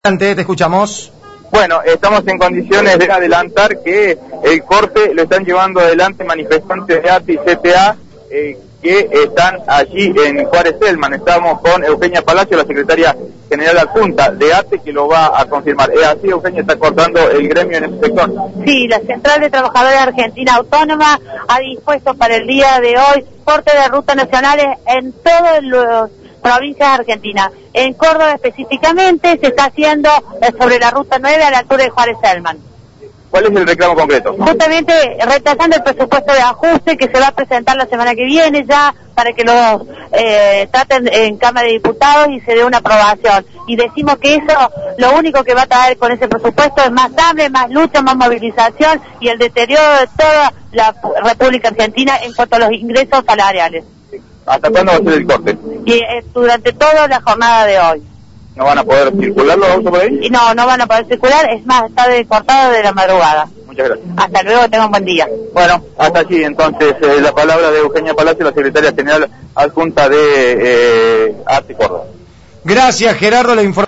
Te escuchamos. Bueno, estamos en condiciones de adelantar que el corte lo están llevando adelante manifestantes de ATE y CTA que están allí en Juárez Celman. Estamos con Eugenia Palacio, la secretaria general adjunta de ATE, que lo va a confirmar. ¿Es así, Eugenia? ¿Está cortando el gremio en ese sector? Sí, la Central de Trabajadores Argentina Autónoma ha dispuesto para el día de hoy corte de rutas nacionales en todas las provincias argentinas. En Córdoba específicamente se está haciendo sobre la ruta 9 a la altura de Juárez Celman. ¿Cuál es el reclamo concreto? Justamente rechazando el presupuesto de ajuste que se va a presentar la semana que viene ya para que lo traten en Cámara de Diputados y se dé una aprobación. Y decimos que eso, lo único que va a traer con ese presupuesto es más hambre, más lucha, más movilización y el deterioro de toda la República Argentina en cuanto a los ingresos salariales. ¿Hasta cuándo va a ser el corte? Y durante toda la jornada de hoy. ¿No van a poder circular los autos por ahí? Y no van a poder circular, es más, está cortado de la madrugada. Muchas gracias. Hasta luego, tengan un buen día. Bueno, hasta allí entonces la palabra de Eugenia Palacio, la secretaria general adjunta de ATE Córdoba. Gracias, Gerardo, la información.